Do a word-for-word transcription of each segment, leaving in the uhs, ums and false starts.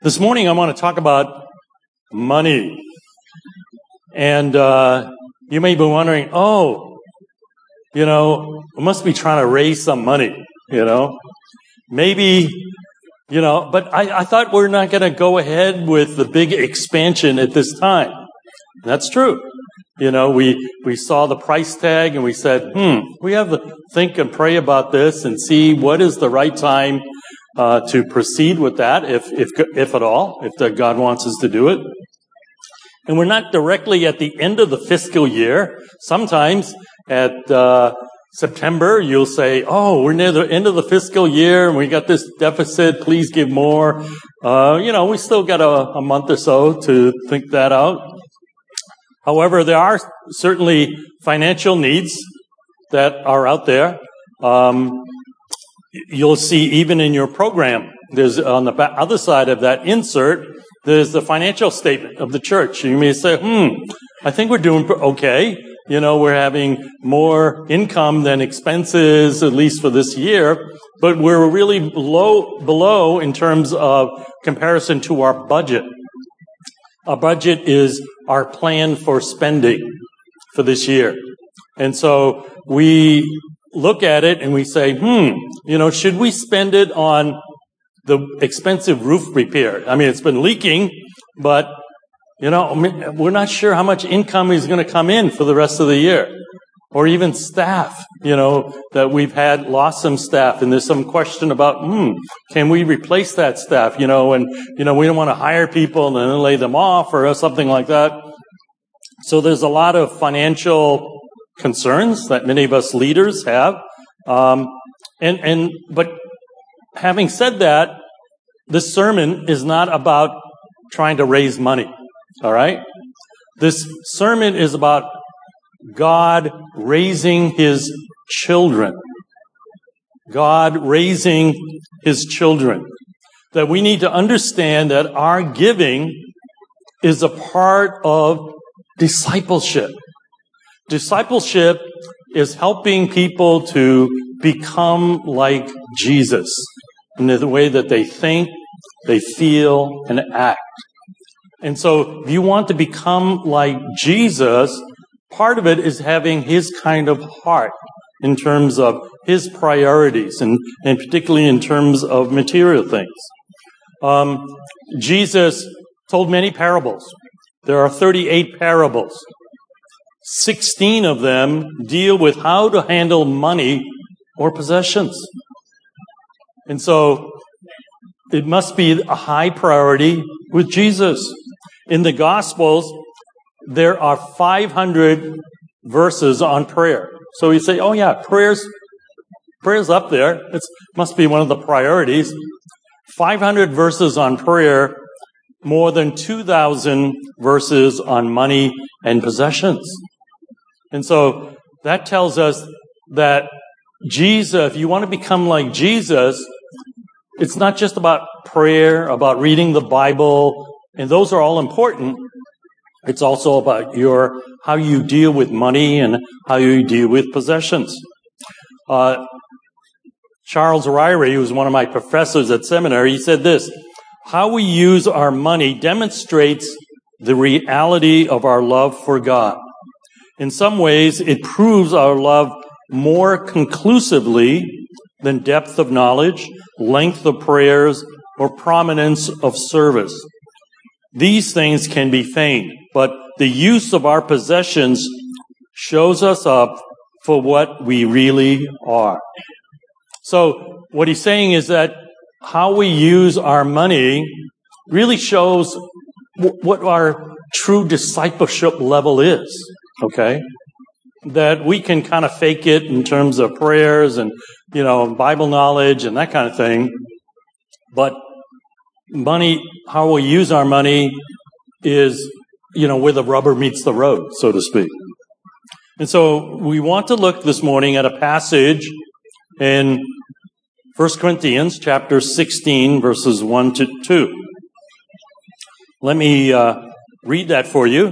This morning I want to talk about money. And uh, you may be wondering, oh, you know, we must be trying to raise some money, you know. Maybe, you know, but I, I thought we're not going to go ahead with the big expansion at this time. That's true. You know, we, we saw the price tag and we said, hmm, we have to think and pray about this and see what is the right time uh, to proceed with that, if, if, if at all, if the God wants us to do it. And we're not directly at the end of the fiscal year. Sometimes at uh, September, you'll say, oh, we're near the end of the fiscal year and we got this deficit, please give more. Uh, you know, we still got a, a month or so to think that out. However, there are certainly financial needs that are out there. Um, you'll see even in your program, there's on the other side of that insert, there's the financial statement of the church. You may say, hmm, I think we're doing okay. You know, we're having more income than expenses, at least for this year, but we're really low, below in terms of comparison to our budget. Our budget is our plan for spending for this year. And so we look at it and we say, hmm, you know, should we spend it on the expensive roof repair? I mean, it's been leaking, but, you know, we're not sure how much income is going to come in for the rest of the year. Or even staff, you know, that we've had lost some staff, and there's some question about, hmm, can we replace that staff, you know, and, you know, we don't want to hire people and then lay them off or something like that. So there's a lot of financial concerns that many of us leaders have. Um, and, and, but having said that, this sermon is not about trying to raise money, all right? This sermon is about God raising His children. God raising His children. That we need to understand that our giving is a part of discipleship. Discipleship is helping people to become like Jesus in the way that they think, they feel, and act. And so if you want to become like Jesus, part of it is having His kind of heart in terms of His priorities and, and particularly in terms of material things. Um, Jesus told many parables. There are thirty-eight parables. sixteen of them deal with how to handle money or possessions. And so it must be a high priority with Jesus. In the Gospels, there are five hundred verses on prayer. So you say, oh yeah, prayers, prayer's up there. It must be one of the priorities. five hundred verses on prayer, more than two thousand verses on money and possessions. And so that tells us that Jesus, if you want to become like Jesus, it's not just about prayer, about reading the Bible, and those are all important. It's also about your how you deal with money and how you deal with possessions. Uh, Charles Ryrie, who was one of my professors at seminary, he said this: how we use our money demonstrates the reality of our love for God. In some ways, it proves our love more conclusively than depth of knowledge, length of prayers, or prominence of service. These things can be feigned, but the use of our possessions shows us up for what we really are. So what he's saying is that how we use our money really shows w- what our true discipleship level is, okay? That we can kind of fake it in terms of prayers and, you know, Bible knowledge and that kind of thing. But money, how we use our money is, you know, where the rubber meets the road, so to speak. And so we want to look this morning at a passage in First Corinthians chapter sixteen, verses one to two. Let me uh, read that for you.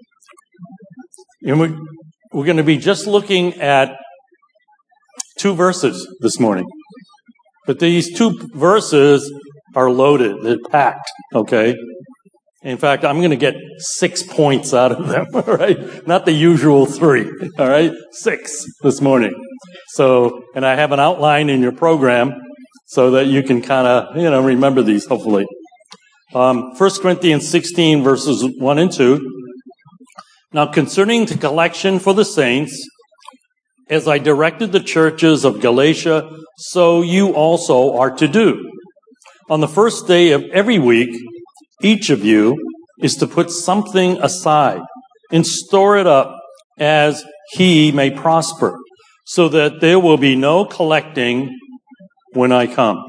And we, we're going to be just looking at two verses this morning. But these two verses are loaded. They're packed, okay? In fact, I'm going to get six points out of them, all right? Not the usual three, all right? Six this morning. So, and I have an outline in your program so that you can kind of, you know, remember these, hopefully. Um, First Corinthians sixteen, verses one and two. Now, concerning the collection for the saints, as I directed the churches of Galatia, so you also are to do. On the first day of every week, each of you is to put something aside and store it up as he may prosper, so that there will be no collecting when I come.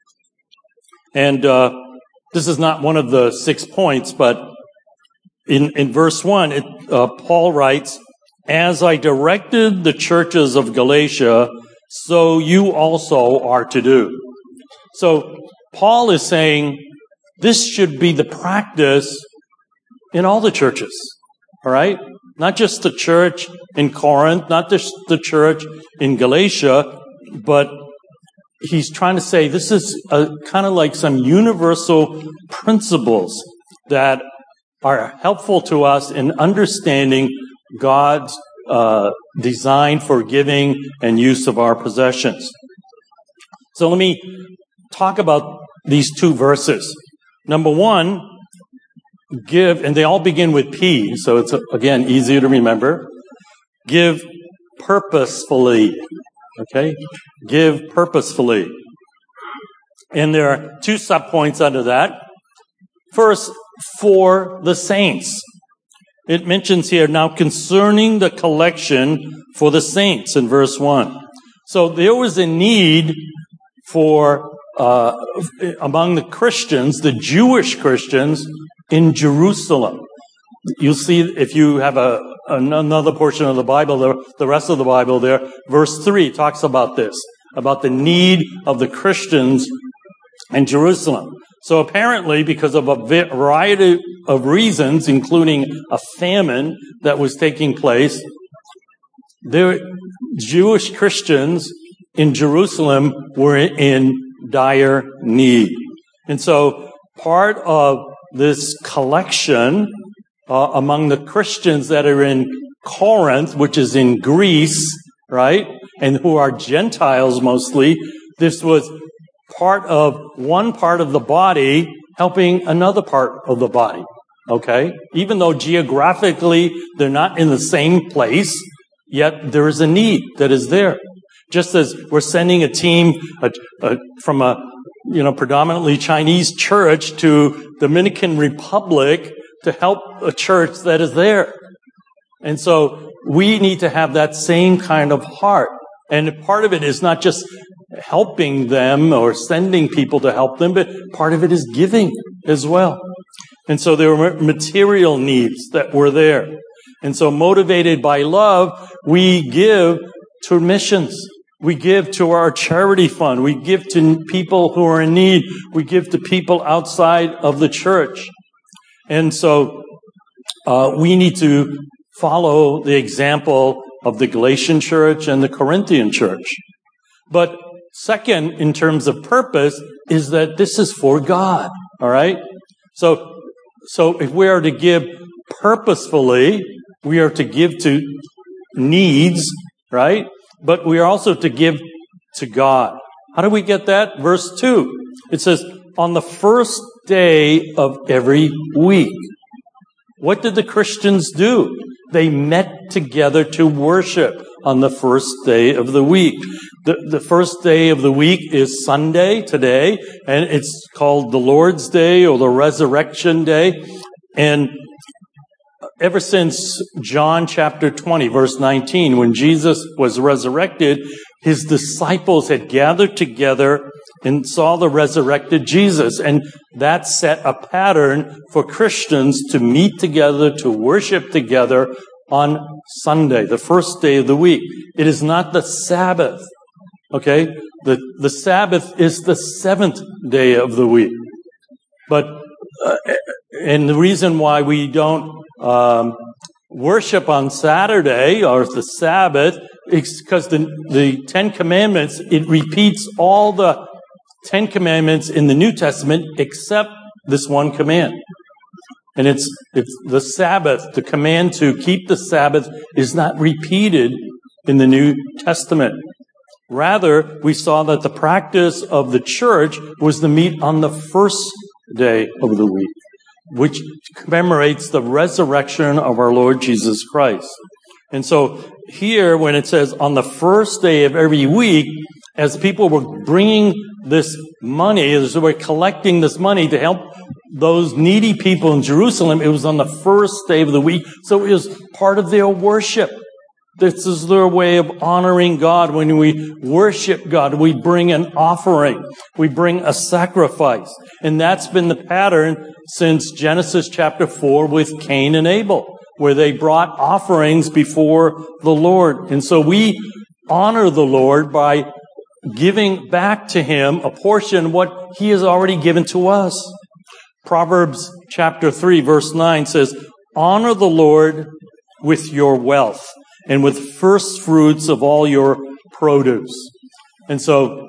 And uh, this is not one of the six points, but in, in verse one, it, uh, Paul writes, as I directed the churches of Galatia, so you also are to do. So Paul is saying this should be the practice in all the churches, all right? Not just the church in Corinth, not just the church in Galatia, but he's trying to say this is a, kind of like some universal principles that are helpful to us in understanding God's uh, design for giving and use of our possessions. So let me talk about these two verses. Number one, give, and they all begin with P, so it's, again, easier to remember. Give purposefully, okay? Give purposefully. And there are two subpoints under that. First, for the saints. It mentions here, now concerning the collection for the saints in verse one. So there was a need for, uh, among the Christians, the Jewish Christians in Jerusalem. You'll see if you have a, another portion of the Bible, the, the rest of the Bible there, verse three talks about this, about the need of the Christians in Jerusalem. So apparently, because of a variety of reasons, including a famine that was taking place, the Jewish Christians in Jerusalem were in dire need. And so part of this collection uh, among the Christians that are in Corinth, which is in Greece, right, and who are Gentiles mostly, this was part of one part of the body helping another part of the body, okay? Even though geographically they're not in the same place, yet there is a need that is there. Just as we're sending a team a, a, from a, you know, predominantly Chinese church to Dominican Republic to help a church that is there. And so we need to have that same kind of heart. And part of it is not just helping them or sending people to help them, but part of it is giving as well. And so there were material needs that were there. And so motivated by love, we give to missions. We give to our charity fund. We give to people who are in need. We give to people outside of the church. And so uh, we need to follow the example of the Galatian church and the Corinthian church. But second, in terms of purpose, is that this is for God, all right? So, so if we are to give purposefully, we are to give to needs, right? But we are also to give to God. How do we get that? Verse two, it says, on the first day of every week. What did the Christians do? They met together to worship on the first day of the week. The, the first day of the week is Sunday today, and it's called the Lord's Day or the Resurrection Day. And ever since John chapter twenty, verse nineteen, when Jesus was resurrected, his disciples had gathered together and saw the resurrected Jesus. And that set a pattern for Christians to meet together, to worship together on Sunday, the first day of the week. It is not the Sabbath, okay? The, the Sabbath is the seventh day of the week. But, uh, and the reason why we don't um, worship on Saturday or the Sabbath is because the, the Ten Commandments, it repeats all the Ten Commandments in the New Testament except this one command. And it's, it's the Sabbath. The command to keep the Sabbath is not repeated in the New Testament. Rather, we saw that the practice of the church was to meet on the first day of the week, which commemorates the resurrection of our Lord Jesus Christ. And so here, when it says on the first day of every week, as people were bringing this money, as they were collecting this money to help those needy people in Jerusalem, it was on the first day of the week. So it was part of their worship. This is their way of honoring God. When we worship God, we bring an offering. We bring a sacrifice. And that's been the pattern since Genesis chapter four with Cain and Abel, where they brought offerings before the Lord. And so we honor the Lord by giving back to Him a portion of what He has already given to us. Proverbs chapter three, verse nine says, "Honor the Lord with your wealth and with first fruits of all your produce." And so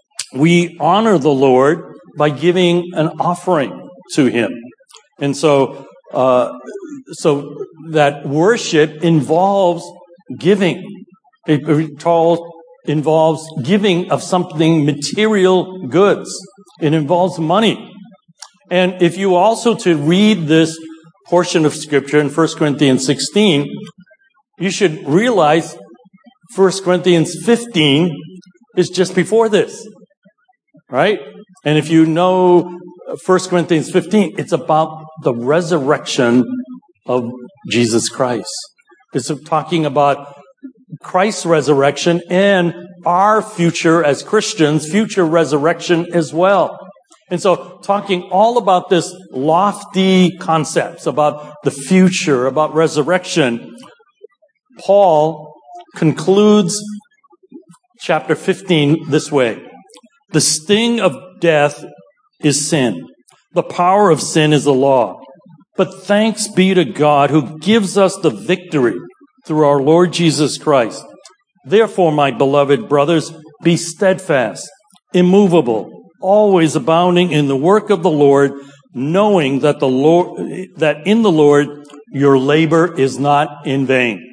we honor the Lord by giving an offering to Him. And so, uh, so that worship involves giving. It, it all involves giving of something material goods. It involves money. And if you also to read this portion of Scripture in First Corinthians sixteen, you should realize First Corinthians fifteen is just before this, right? And if you know First Corinthians fifteen, it's about the resurrection of Jesus Christ. It's talking about Christ's resurrection and our future as Christians, future resurrection as well. And so talking all about this lofty concepts about the future, about resurrection, Paul concludes chapter fifteen this way. The sting of death is sin. The power of sin is the law. But thanks be to God who gives us the victory through our Lord Jesus Christ. Therefore, my beloved brothers, be steadfast, immovable, always abounding in the work of the Lord, knowing that the Lord, that in the Lord your labor is not in vain.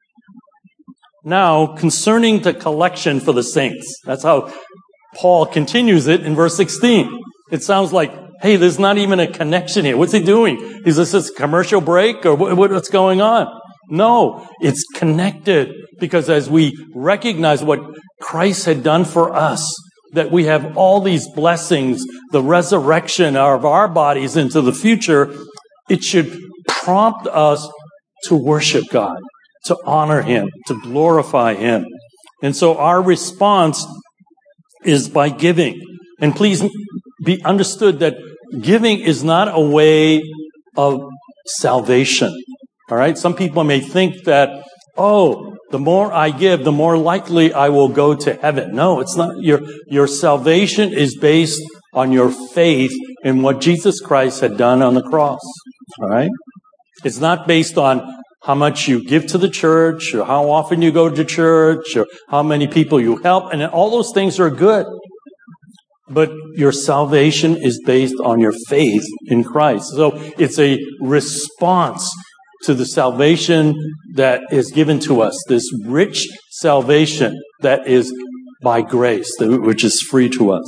Now, concerning the collection for the saints, that's how Paul continues it in verse sixteen. It sounds like, hey, there's not even a connection here. What's he doing? Is this a commercial break or what's going on? No, it's connected because as we recognize what Christ had done for us, that we have all these blessings, the resurrection of our bodies into the future, it should prompt us to worship God, to honor Him, to glorify Him. And so our response is by giving. And please be understood that giving is not a way of salvation. All right? Some people may think that, oh, the more I give, the more likely I will go to heaven. No, it's not. Your, your salvation is based on your faith in what Jesus Christ had done on the cross. All right? It's not based on how much you give to the church or how often you go to church or how many people you help. And all those things are good. But your salvation is based on your faith in Christ. So it's a response to the salvation that is given to us, this rich salvation that is by grace, which is free to us.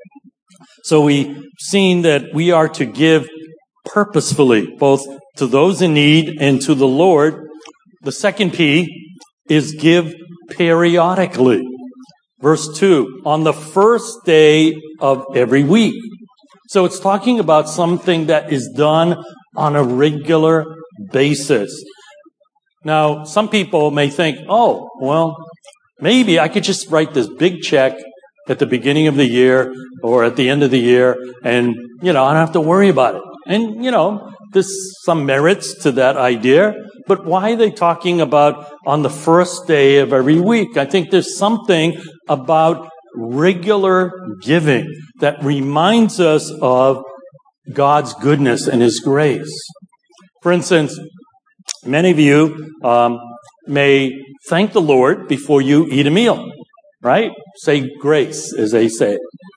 So we've seen that we are to give purposefully, both to those in need and to the Lord. The second P is give periodically. Verse two, on the first day of every week. So it's talking about something that is done on a regular basis. Now, some people may think, oh, well, maybe I could just write this big check at the beginning of the year or at the end of the year and, you know, I don't have to worry about it. And, you know, there's some merits to that idea. But why are they talking about on the first day of every week? I think there's something about regular giving that reminds us of God's goodness and His grace. For instance, many of you um, may thank the Lord before you eat a meal, right? Say grace, as they say.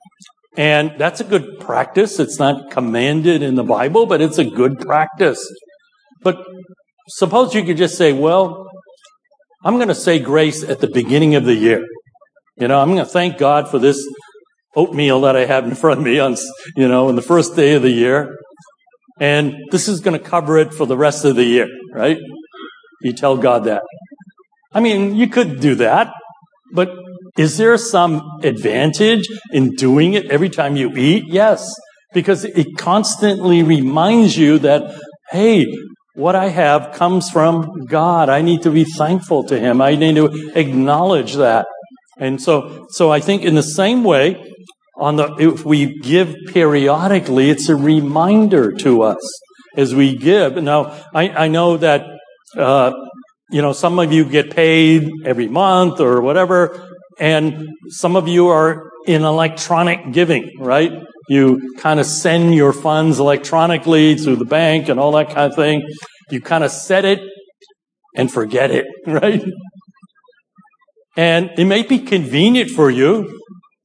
And that's a good practice. It's not commanded in the Bible, but it's a good practice. But suppose you could just say, well, I'm going to say grace at the beginning of the year. You know, I'm going to thank God for this oatmeal that I have in front of me on, you know, on the first day of the year. And this is going to cover it for the rest of the year, right? You tell God that. I mean, you could do that, but is there some advantage in doing it every time you eat? Yes, because it constantly reminds you that, hey, what I have comes from God. I need to be thankful to Him. I need to acknowledge that. And so, so I think in the same way, on the, if we give periodically, it's a reminder to us as we give. Now, I, I know that, uh, you know, some of you get paid every month or whatever, and some of you are in electronic giving, right? You kind of send your funds electronically through the bank and all that kind of thing. You kind of set it and forget it, right? And it may be convenient for you,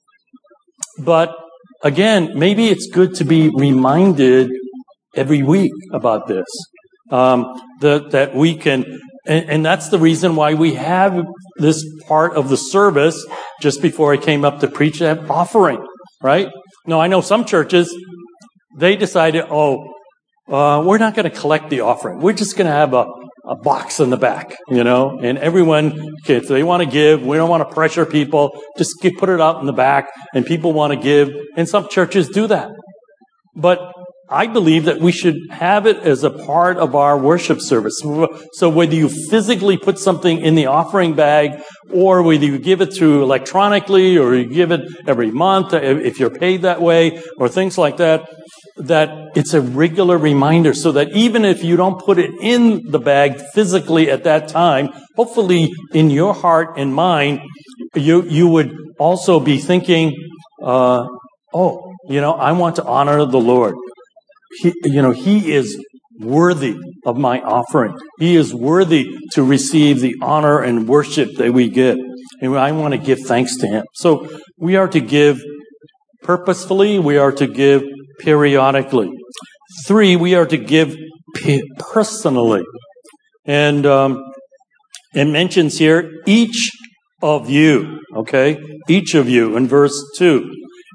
but again, maybe it's good to be reminded every week about this. Um, that, that we can, and, and that's the reason why we have this part of the service just before I came up to preach, that offering, right? Now, I know some churches, they decided, oh, uh, we're not going to collect the offering. We're just going to have a, a box in the back, you know, and everyone, if they want to give, we don't want to pressure people, just get, put it out in the back, and people want to give, and some churches do that. But I believe that we should have it as a part of our worship service. So whether you physically put something in the offering bag, or whether you give it through electronically, or you give it every month, if you're paid that way, or things like that, that it's a regular reminder so that even if you don't put it in the bag physically at that time, hopefully in your heart and mind, you, you would also be thinking, uh, oh, you know, I want to honor the Lord. He, you know, He is worthy of my offering. He is worthy to receive the honor and worship that we give. And I want to give thanks to Him. So we are to give purposefully. We are to give periodically. Three, we are to give personally. And um, it mentions here, each of you, okay? Each of you in verse two.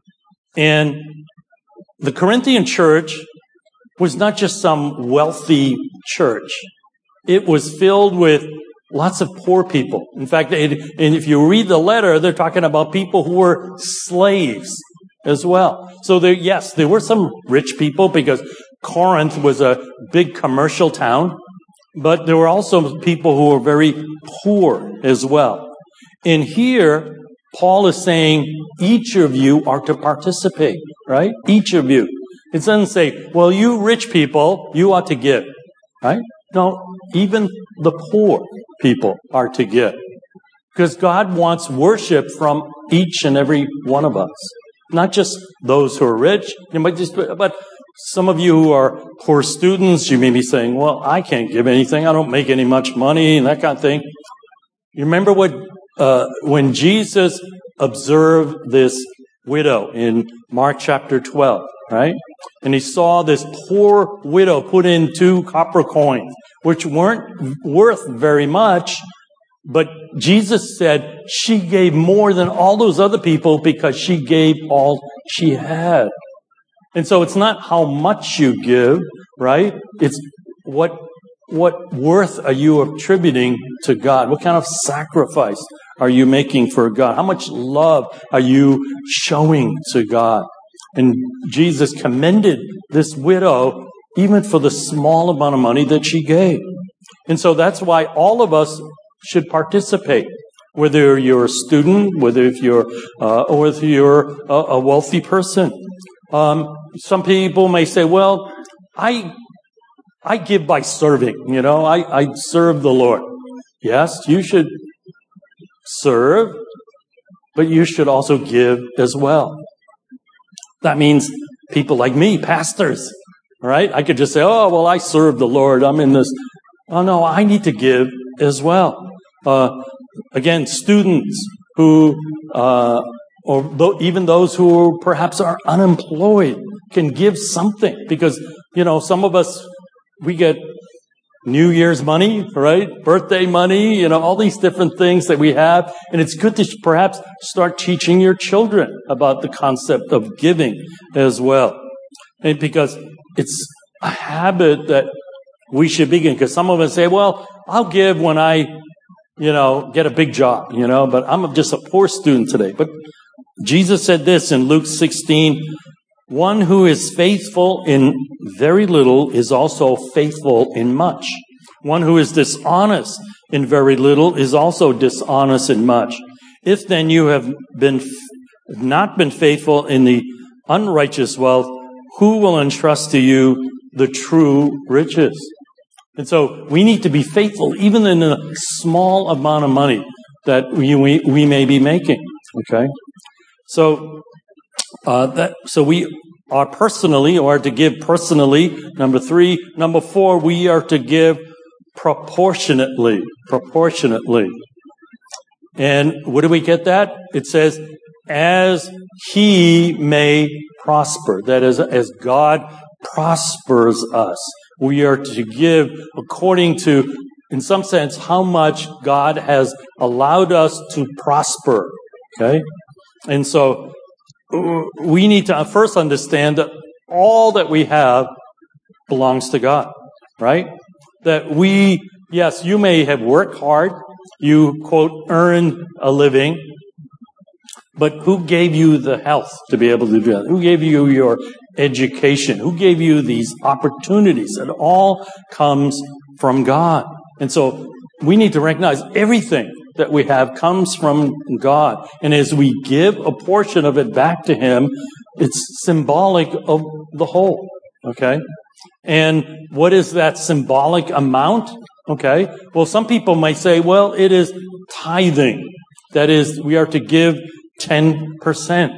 And the Corinthian church was not just some wealthy church. It was filled with lots of poor people. In fact, it, and if you read the letter, they're talking about people who were slaves as well. So there, yes, there were some rich people because Corinth was a big commercial town, but there were also people who were very poor as well. And here, Paul is saying each of you are to participate, right? Each of you. It doesn't say, well, you rich people, you ought to give, right? No, even the poor people are to give. Because God wants worship from each and every one of us. Not just those who are rich, but some of you who are poor students, you may be saying, well, I can't give anything. I don't make any much money and that kind of thing. You remember what, uh, when Jesus observed this widow in Mark chapter twelve, right? And he saw this poor widow put in two copper coins, which weren't worth very much. But Jesus said she gave more than all those other people because she gave all she had. And so it's not how much you give, right? It's what, what worth are you attributing to God? What kind of sacrifice are you making for God? How much love are you showing to God? And Jesus commended this widow even for the small amount of money that she gave. And so that's why all of us should participate, whether you're a student, whether if you're, uh, or if you're a, a wealthy person. Um, some people may say, well, I, I give by serving, you know, I, I serve the Lord. Yes, you should serve, but you should also give as well. That means people like me, pastors, right? I could just say, oh, well, I serve the Lord. I'm in this. Oh, no, I need to give as well. Uh, again, students who uh, or th- even those who perhaps are unemployed can give something. Because, you know, some of us, we get New Year's money, right? Birthday money, you know, all these different things that we have. And it's good to perhaps start teaching your children about the concept of giving as well. And because it's a habit that we should begin. Because some of us say, well, I'll give when I, you know, get a big job, you know, but I'm just a poor student today. But Jesus said this in Luke sixteen, one who is faithful in very little is also faithful in much. One who is dishonest in very little is also dishonest in much. If then you have been not been faithful in the unrighteous wealth, who will entrust to you the true riches? And so we need to be faithful even in a small amount of money that we we, we may be making. Okay, so uh, that so we are personally, or to give personally. Number three, number four, we are to give proportionately, proportionately. And where do we get that? It says, as he may prosper. That is, as God prospers us. We are to give according to, in some sense, how much God has allowed us to prosper. Okay? And so, we need to first understand that all that we have belongs to God, right? That we, yes, you may have worked hard, you, quote, earned a living, but who gave you the health to be able to do that? Who gave you your education? Who gave you these opportunities? It all comes from God. And so we need to recognize everything that we have comes from God. And as we give a portion of it back to Him, it's symbolic of the whole. Okay? And what is that symbolic amount? Okay? Well, some people might say, well, it is tithing. That is, we are to give ten percent.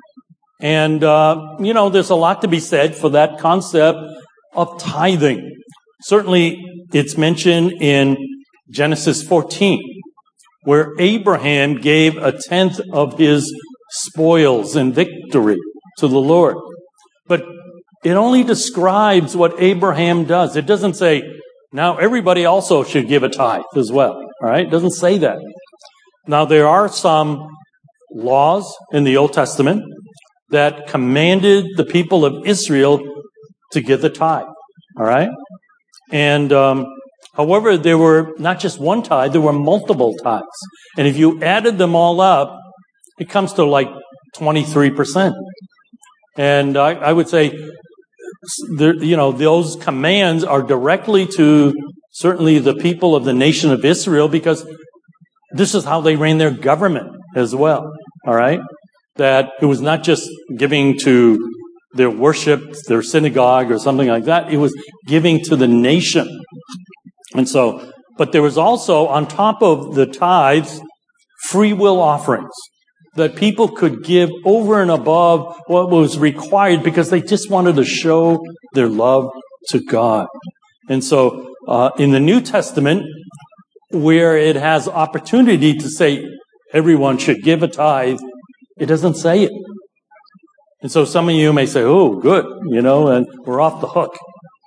And, uh, you know, there's a lot to be said for that concept of tithing. Certainly, it's mentioned in Genesis fourteen, where Abraham gave a tenth of his spoils and victory to the Lord. But it only describes what Abraham does. It doesn't say, now everybody also should give a tithe as well. All right? It doesn't say that. Now, there are some laws in the Old Testament that commanded the people of Israel to give the tithe. All right? And, um, however, there were not just one tithe, there were multiple tithes. And if you added them all up, it comes to like twenty-three percent. And I, I would say, there, you know, those commands are directly to certainly the people of the nation of Israel, because this is how they ran their government as well. All right? That it was not just giving to their worship, their synagogue or something like that. It was giving to the nation. And so, but there was also, on top of the tithes, free will offerings that people could give over and above what was required because they just wanted to show their love to God. And so, uh, in the New Testament, where it has opportunity to say everyone should give a tithe, it doesn't say it. And so some of you may say, oh, good, you know, and we're off the hook.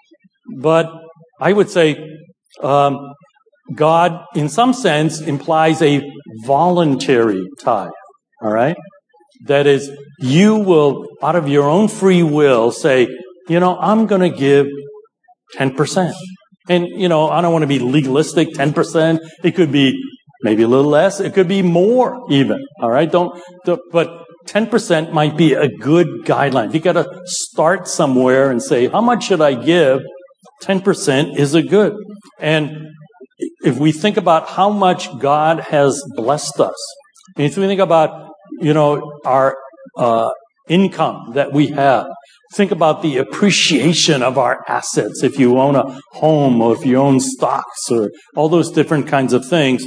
But I would say, um, God, in some sense, implies a voluntary tithe. All right? That is, you will, out of your own free will, say, you know, I'm going to give ten percent. And, you know, I don't want to be legalistic, ten percent. It could be maybe a little less. It could be more even. All right? Don't, don't but ten percent might be a good guideline. You got to start somewhere and say, how much should I give? ten percent is a good. And if we think about how much God has blessed us, and if we think about, you know, our uh, income that we have, think about the appreciation of our assets. If you own a home or if you own stocks or all those different kinds of things,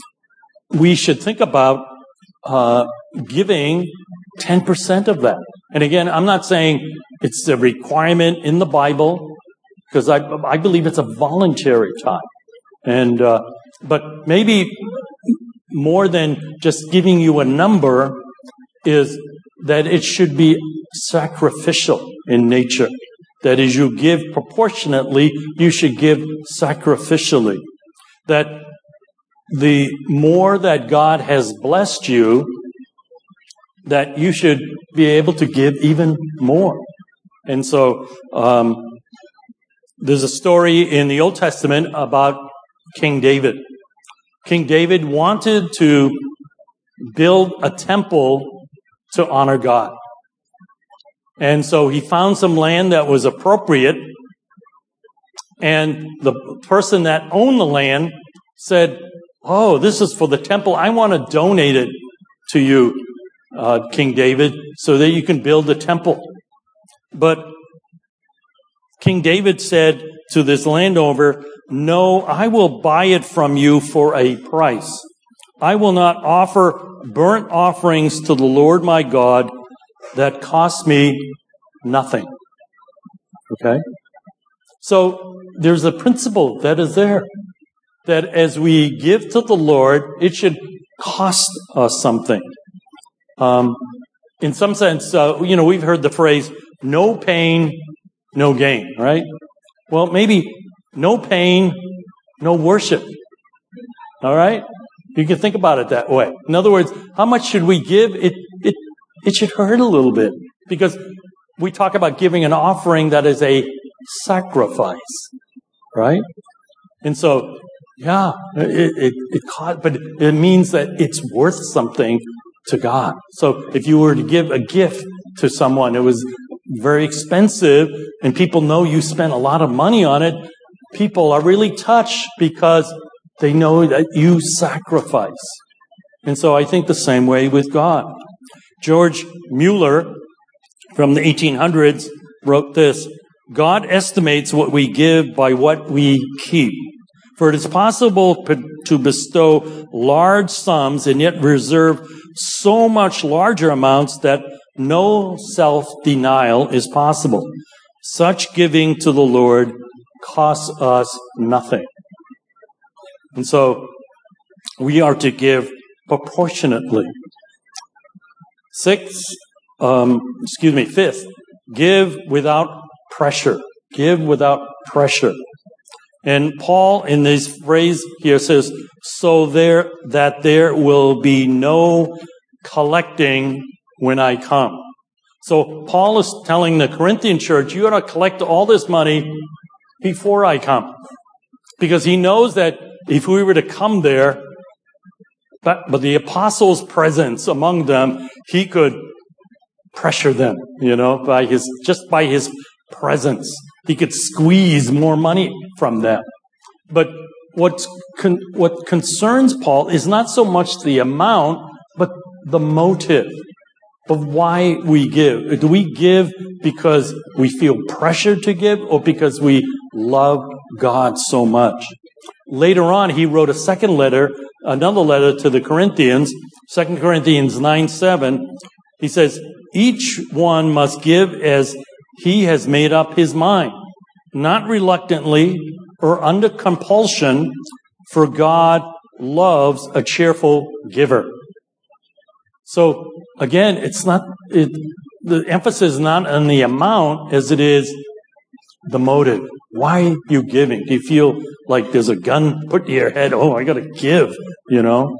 we should think about uh, giving ten percent of that. And again, I'm not saying it's a requirement in the Bible, because I, I believe it's a voluntary tithe. And, uh, but maybe more than just giving you a number, is that it should be sacrificial in nature. That as you give proportionately, you should give sacrificially. That the more that God has blessed you, that you should be able to give even more. And so, um, there's a story in the Old Testament about King David. King David wanted to build a temple to honor God. And so he found some land that was appropriate, and the person that owned the land said, "Oh, this is for the temple. I want to donate it to you, uh, King David, so that you can build the temple." But King David said to this landowner, "No, I will buy it from you for a price. I will not offer burnt offerings to the Lord my God that cost me nothing." Okay? So there's a principle that is there, that as we give to the Lord, it should cost us something. Um, in some sense, uh, you know, we've heard the phrase, no pain, no gain, right? Well, maybe no pain, no worship. All right? You can think about it that way. In other words, how much should we give? It, it, it should hurt a little bit, because we talk about giving an offering that is a sacrifice, right? And so, yeah, it, it, it caught, but it means that it's worth something to God. So if you were to give a gift to someone, it was very expensive, and people know you spent a lot of money on it, people are really touched because they know that you sacrifice. And so I think the same way with God. George Mueller from the eighteen hundreds wrote this: "God estimates what we give by what we keep. For it is possible to bestow large sums and yet reserve so much larger amounts that no self-denial is possible. Such giving to the Lord costs us nothing." And so we are to give proportionately. Sixth, um, excuse me, fifth, give without pressure. Give without pressure. And Paul, in this phrase here, says, "So there that there will be no collecting when I come." So Paul is telling the Corinthian church, you got to collect all this money before I come. Because he knows that if we were to come there, but, but the apostles' presence among them, he could pressure them, you know, by his, just by his presence. He could squeeze more money from them. But what's con- what concerns Paul is not so much the amount, but the motive of why we give. Do we give because we feel pressured to give, or because we love God so much? Later on, he wrote a second letter, another letter to the Corinthians, Second Corinthians nine seven. He says, "Each one must give as he has made up his mind, not reluctantly or under compulsion, for God loves a cheerful giver." So again, it's not, it, the emphasis is not on the amount as it is the motive. Why are you giving? Do you feel like there's a gun put to your head? Oh, I got to give, you know?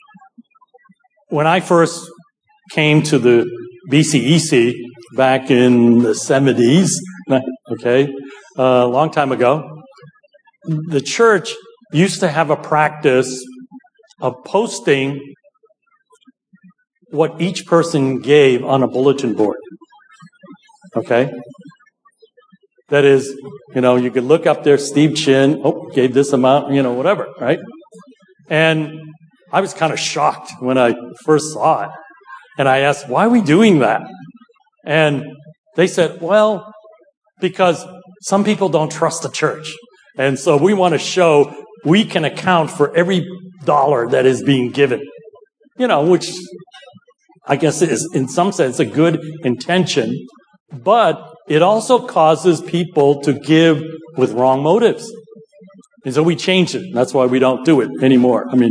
When I first came to the B C E C back in the seventies, okay, a uh, long time ago, the church used to have a practice of posting what each person gave on a bulletin board. Okay? That is, you know, you could look up there, Steve Chin, oh, gave this amount, you know, whatever, right? And I was kind of shocked when I first saw it. And I asked, why are we doing that? And they said, well, because some people don't trust the church. And so we want to show we can account for every dollar that is being given. You know, which I guess is in some sense a good intention, but it also causes people to give with wrong motives. And so we changed it. That's why we don't do it anymore. I mean,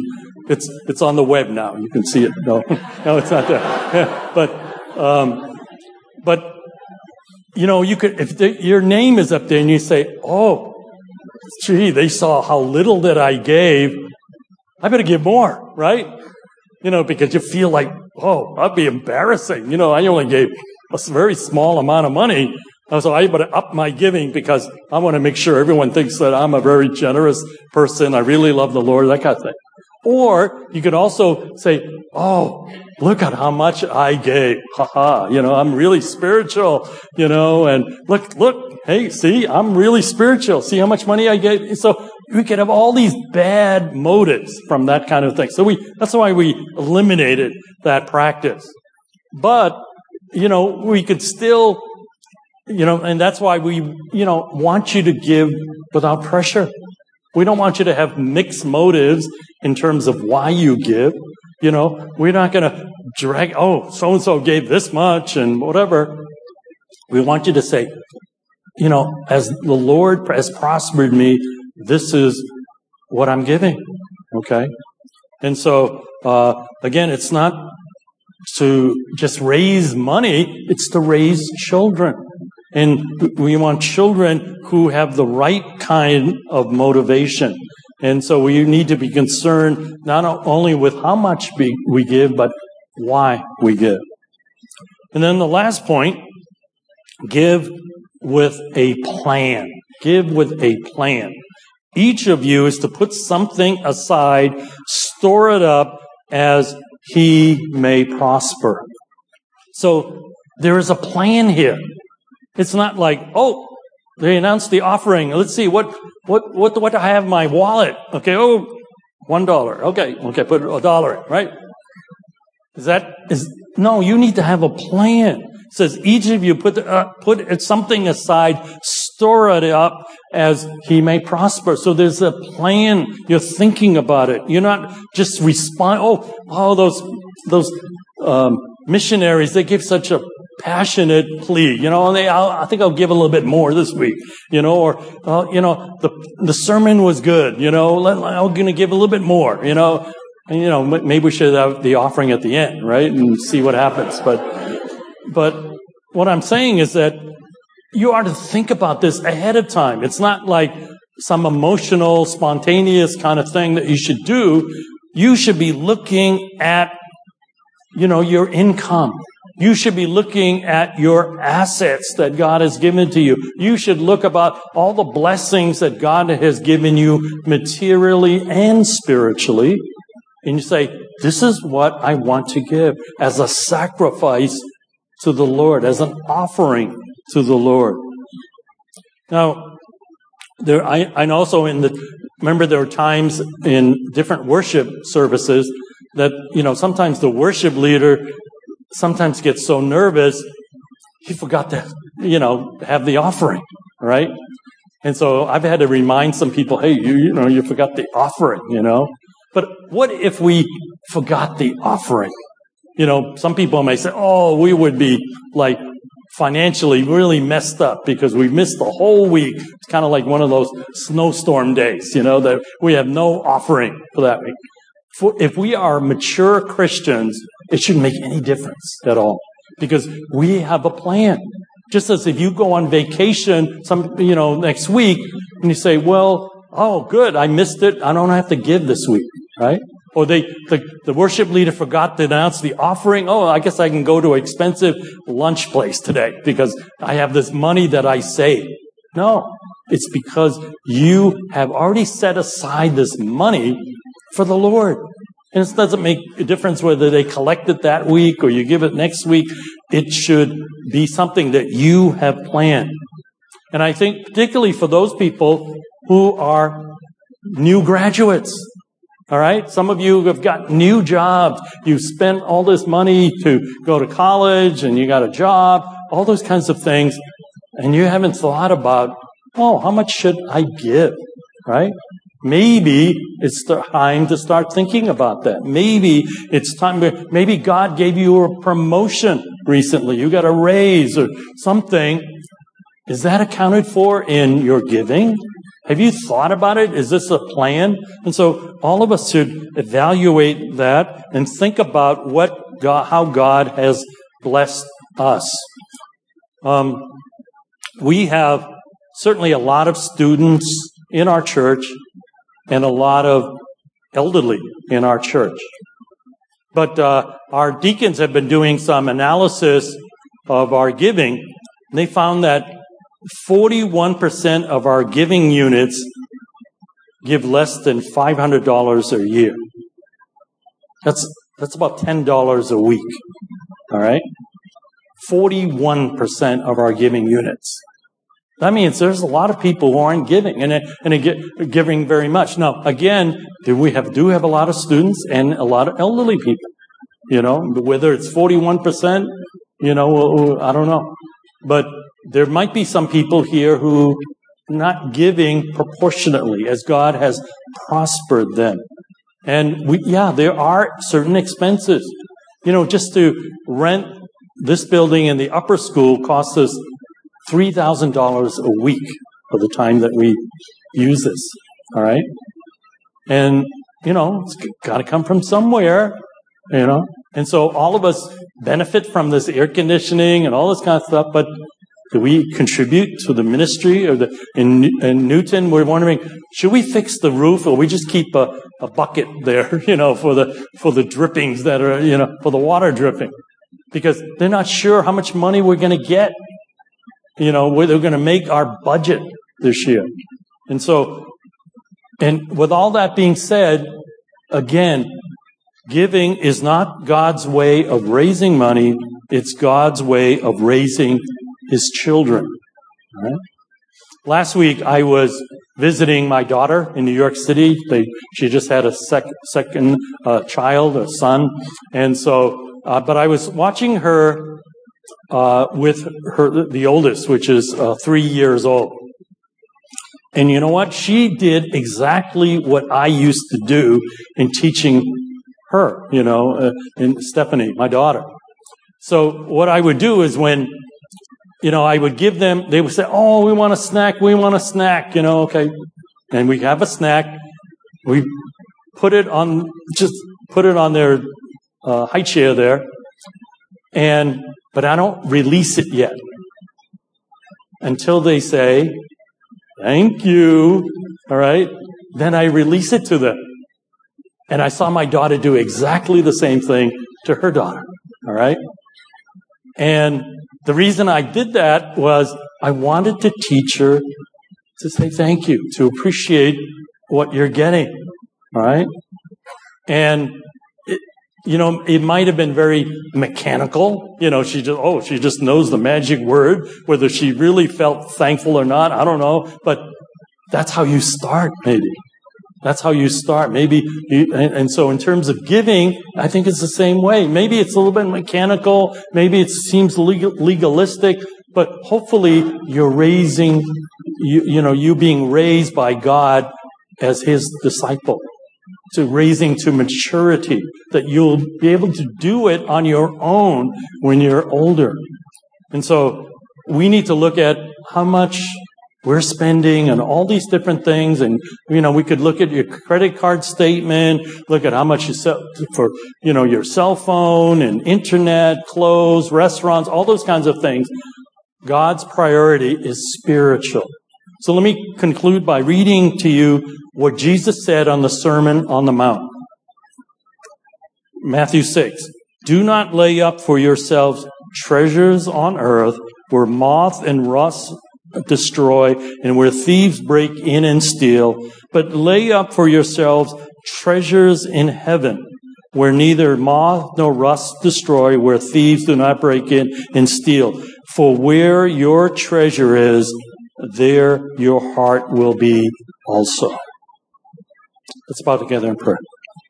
It's it's on the web now. You can see it. No, no, it's not there. but um, but you know, you could if the, your name is up there and you say, "Oh, gee, they saw how little that I gave. I better give more," right? You know, because you feel like, "Oh, that'd be embarrassing." You know, I only gave a very small amount of money. So I better up my giving because I want to make sure everyone thinks that I'm a very generous person. I really love the Lord, that kind of thing. Or you could also say, "Oh, look at how much I gave. Ha ha. You know, I'm really spiritual, you know, and look, look, hey, see, I'm really spiritual. See how much money I gave." So we could have all these bad motives from that kind of thing. So we, that's why we eliminated that practice. But, you know, we could still, you know, and that's why we, you know, want you to give without pressure. We don't want you to have mixed motives in terms of why you give. You know, we're not going to drag, "Oh, so-and-so gave this much and whatever." We want you to say, you know, as the Lord has prospered me, this is what I'm giving. Okay? And so, uh, again, it's not to just raise money, it's to raise children. And we want children who have the right kind of motivation. And so we need to be concerned not only with how much we give, but why we give. And then the last point, give with a plan. Give with a plan. Each of you is to put something aside, store it up as he may prosper. So there is a plan here. It's not like, "Oh, they announced the offering. Let's see, what, what, what, what do I have in my wallet? Okay, oh, one dollar. Okay, okay, put a dollar in, right?" Is that, is, no, you need to have a plan. It says, each of you put, uh, put something aside, store it up as he may prosper. So there's a plan. You're thinking about it. You're not just respond, oh, oh, those, those, um, missionaries, they give such a passionate plea, you know, and they, I'll, I think I'll give a little bit more this week, you know, or, uh, you know, the, the sermon was good, you know, let, I'm going to give a little bit more, you know, and, you know, maybe we should have the offering at the end, right? And see what happens. But, but what I'm saying is that you are to think about this ahead of time. It's not like some emotional, spontaneous kind of thing that you should do. You should be looking at, you know, your income. You should be looking at your assets that God has given to you. You should look about all the blessings that God has given you materially and spiritually. And you say, this is what I want to give as a sacrifice to the Lord, as an offering to the Lord. Now, there, I, and also in the, remember there are times in different worship services that, you know, sometimes the worship leader sometimes gets so nervous, he forgot to, you know, have the offering, right? And so I've had to remind some people, hey, you, you know, you forgot the offering, you know. But what if we forgot the offering? You know, some people may say, oh, we would be like financially really messed up because we missed the whole week. It's kind of like one of those snowstorm days, you know, that we have no offering for that week. For, if we are mature Christians, it shouldn't make any difference at all because we have a plan. Just as if you go on vacation some, you know, next week and you say, well, oh, good, I missed it. I don't have to give this week, right? Or they, the, the worship leader forgot to announce the offering. Oh, I guess I can go to an expensive lunch place today because I have this money that I saved. No, it's because you have already set aside this money for the Lord. And it doesn't make a difference whether they collect it that week or you give it next week. It should be something that you have planned. And I think particularly for those people who are new graduates, all right? Some of you have got new jobs. You've spent all this money to go to college and you got a job, all those kinds of things. And you haven't thought about, oh, how much should I give, right? Maybe it's time to start thinking about that. Maybe it's time, maybe God gave you a promotion recently. You got a raise or something. Is that accounted for in your giving? Have you thought about it? Is this a plan? And so all of us should evaluate that and think about what God, how God has blessed us. Um, we have certainly a lot of students in our church and a lot of elderly in our church. But uh, our deacons have been doing some analysis of our giving, and they found that forty-one percent of our giving units give less than five hundred dollars a year. That's that's about ten dollars a week. All right? forty-one percent of our giving units. That means there's a lot of people who aren't giving and and giving very much. Now, again, do we have do have a lot of students and a lot of elderly people? You know, whether it's forty-one percent, you know, I don't know. But there might be some people here who are not giving proportionately as God has prospered them. And we, yeah, there are certain expenses. You know, just to rent this building in the upper school costs us three thousand dollars a week for the time that we use this. All right? And, you know, it's got to come from somewhere, you know. And so all of us benefit from this air conditioning and all this kind of stuff, but do we contribute to the ministry? Or the, in, in Newton, we're wondering, should we fix the roof or we just keep a, a bucket there, you know, for the, for the drippings that are, you know, for the water dripping? Because they're not sure how much money we're going to get. You know, they're going to make our budget this year. And so, and with all that being said, again, giving is not God's way of raising money. It's God's way of raising His children. All right? Last week, I was visiting my daughter in New York City. They, she just had a sec, second uh, child, a son. And so, uh, but I was watching her uh, with her, the oldest, which is uh, three years old. And you know what? She did exactly what I used to do in teaching her, you know, uh, and Stephanie, my daughter. So what I would do is when, you know, I would give them, they would say, oh, we want a snack, we want a snack, you know, okay. And we have a snack. We put it on, just put it on their uh, high chair there. And, but I don't release it yet until they say, thank you. All right. Then I release it to them. And I saw my daughter do exactly the same thing to her daughter. All right. And the reason I did that was I wanted to teach her to say thank you, to appreciate what you're getting. All right. And, it, you know, it might have been very mechanical. You know, she just, oh, she just knows the magic word. Whether she really felt thankful or not, I don't know. But that's how you start, maybe. That's how you start. Maybe, you, and, and so in terms of giving, I think it's the same way. Maybe it's a little bit mechanical. Maybe it seems legal, legalistic, but hopefully you're raising, you, you know, you being raised by God as His disciple, to raising to maturity, that you'll be able to do it on your own when you're older. And so we need to look at how much we're spending and all these different things. And, you know, we could look at your credit card statement, look at how much you sell for, you know, your cell phone and internet, clothes, restaurants, all those kinds of things. God's priority is spiritual. So let me conclude by reading to you what Jesus said on the Sermon on the Mount. Matthew six. Do not lay up for yourselves treasures on earth where moth and rust destroy and where thieves break in and steal, but lay up for yourselves treasures in heaven where neither moth nor rust destroy, where thieves do not break in and steal. For where your treasure is, there your heart will be also. Let's bow together in prayer.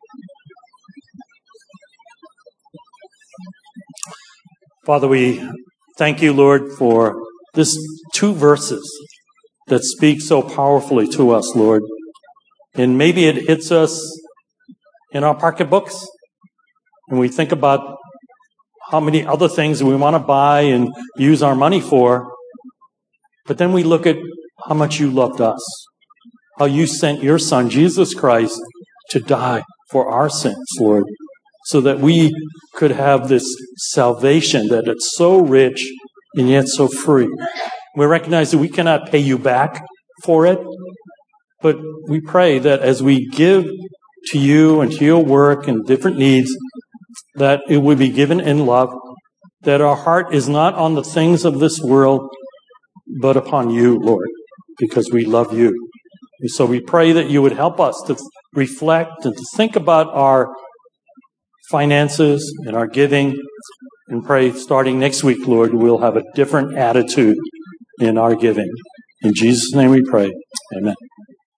Father, we thank you, Lord, for this two verses that speak so powerfully to us, Lord. And maybe it hits us in our pocketbooks, and we think about how many other things we want to buy and use our money for. But then we look at how much you loved us. how you sent your Son, Jesus Christ, to die for our sins, Lord, so that we could have this salvation that it's so rich and yet so free. We recognize that we cannot pay you back for it, but we pray that as we give to you and to your work and different needs, that it would be given in love, that our heart is not on the things of this world, but upon you, Lord, because we love you. And so we pray that you would help us to reflect and to think about our finances and our giving, and pray starting next week, Lord, we'll have a different attitude in our giving. In Jesus' name we pray. Amen.